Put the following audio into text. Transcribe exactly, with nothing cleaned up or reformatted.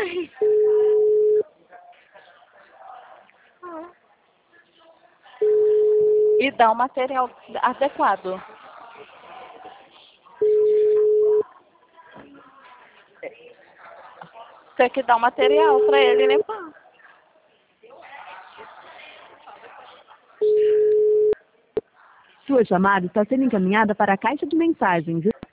E dá o material adequado. Tem que dar o material para ele limpar. Sua chamada está sendo encaminhada para a caixa de mensagens.